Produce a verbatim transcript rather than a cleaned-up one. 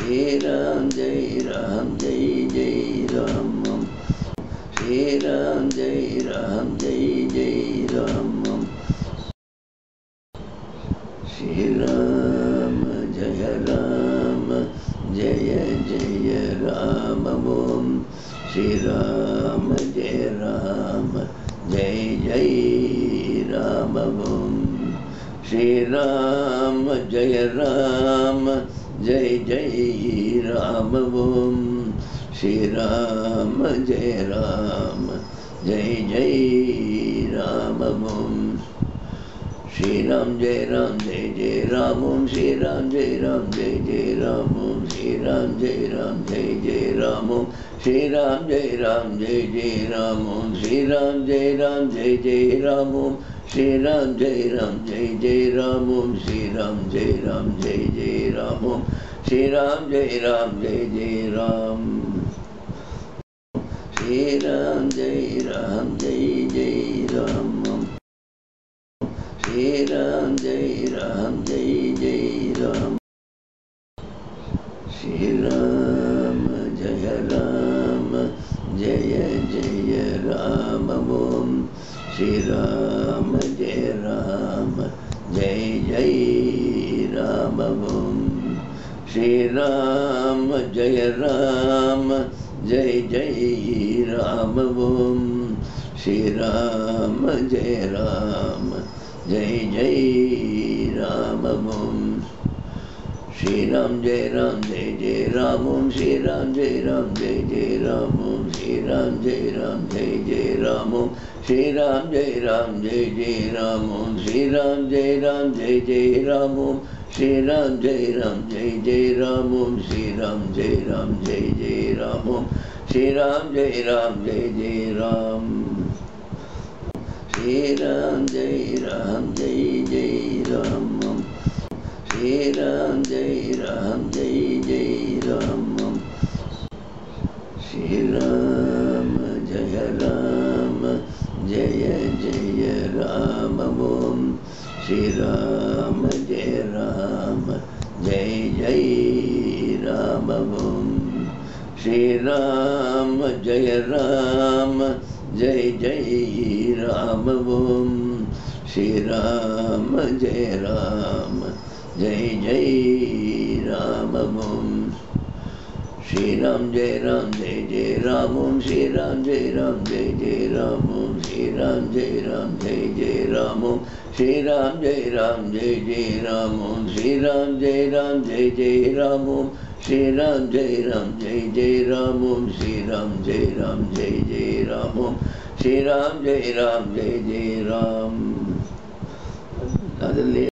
Shri Ram Jai Ram Jai Jai Ram Shri Ram Jai Ram Jai Jai Ram Shri Ram Jaya Ram Jaya Jaya Ram Om Shri Ram Jaya Ram Jai Jai Ram Om Shri Ram Jaya Ram Jai Jai Ram Om Shri Ram Jaya Ram Jai Jai Ram Om Shri Ram Jai Ram Jai Jai Ram Om Shri Ram Jai Ram Jai Jai Ram Om Shri Ram Jai Ram Jai Jai Ram Om Shri Ram Jai Ram Jai Jai Ram Om Shri Ram Jai Ram Jai Jai Ram Om Shri Ram Jai Ram Jai Jai Ram Om Shri Ram Jai Ram Jai Jai Ram Om Shri Ram Jai Ram Jai Jai Ram Shri Ram Jai Ram Jai Jai Ram Shri Ram Jai Ram Jai Jai Ram Shri Ram Jaya Ram Jaya Jaya Ram Om Shri Ram Jaya Ram Jai Jai Ram Om Shri Ram Jaya Ram Jai Jai Ram Om Shri Ram Jaya Ram Jai Jai Ram Om Shri Ram Jai Ram Jai Jai Ram Om Shri Ram Jai Ram Jai Jai Ram Om Shri Ram Jai Ram Jai Jai Ram Om Shri Ram Jai Ram Jai Jai Ram Om Shri Ram Jai Ram Jai Jai Ram Om Shri Ram Jai Ram Jai Jai Ram Om Shri Ram Jai Ram Jai Jai Ram Om Shri Ram Jai Ram Jai Jai Ram Shri Ram Jai Ram Jai Jai Ram Shri Ram Jai Ram Jai Jai Ram Shri Ram Jaya Ram Jaya Jaya Ram Om Shri Ram Jaya Ram Jai Jai Ram Om Shri Ram Jaya Ram Jai Jai Ram Om Shri Ram Jaya Ram Jai Jai Ram Om Shri Ram Jai Ram Jai Jai Ram Om Shri Ram Jai Ram Jai Jai Ram Om Shri Ram Jai Ram Jai Jai Ram Om Shri Ram Jai Ram Jai Jai Ram Om Shri Ram Jai Ram Jai Jai Ram Om Shri Ram Jai Ram Jai Jai Ram Om Shri Ram Jai Ram Jai Jai Ram Om Shri Ram Jai Ram Jai Jai Ram